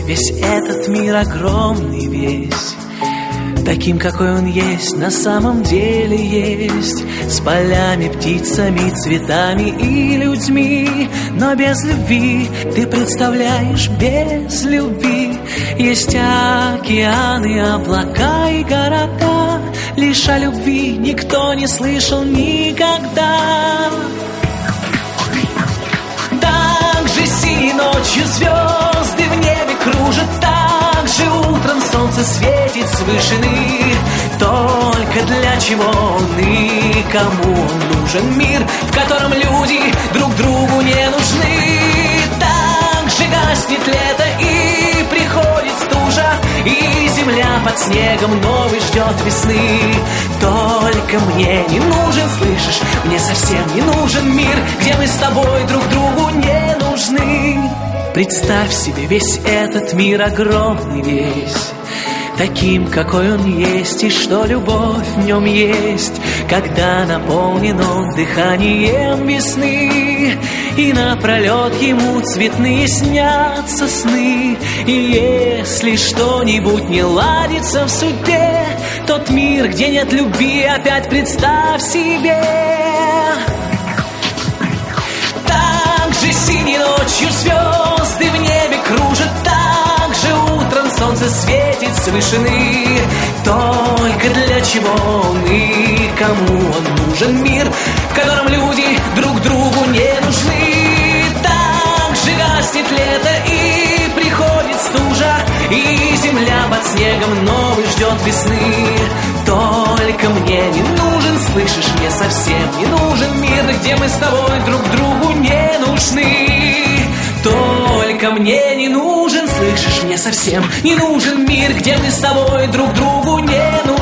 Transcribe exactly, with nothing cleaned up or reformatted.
весь этот мир огромный весь, таким, какой он есть, на самом деле есть, с полями, птицами, цветами и людьми. Но без любви, ты представляешь, без любви есть океаны, облака и города. Лишь о любви никто не слышал никогда. Так же синей ночью звезды в небе кружат, так же утром солнце светит с вышины. Только для чего он и кому он нужен мир, в котором люди друг другу не нужны? Так же гаснет лето и приходит стужа, и земля под снегом новый ждет весны. Только мне не нужен, слышишь, мне совсем не нужен мир, где мы с тобой друг другу не нужны. Представь себе весь этот мир огромный весь, таким, какой он есть, и что любовь в нем есть, когда наполнен он дыханием весны, и напролет ему цветные снятся сны. И если что-нибудь не ладится в судьбе, тот мир, где нет любви, опять представь себе. Так же синей ночью звезды в небе кружат, так же утром солнце светит с вышины. Только для чего он и кому он нужен мир, в котором люди друг другу не нужны? Так же гаснет лето и приходит стужа, и земля под снегом новый ждет весны. Только мне не нужен, слышишь, мне совсем не нужен мир, где мы с тобой друг другу не нужны. Только мне не нужен, слышишь, мне совсем не нужен мир, где мы с тобой друг другу не нужны.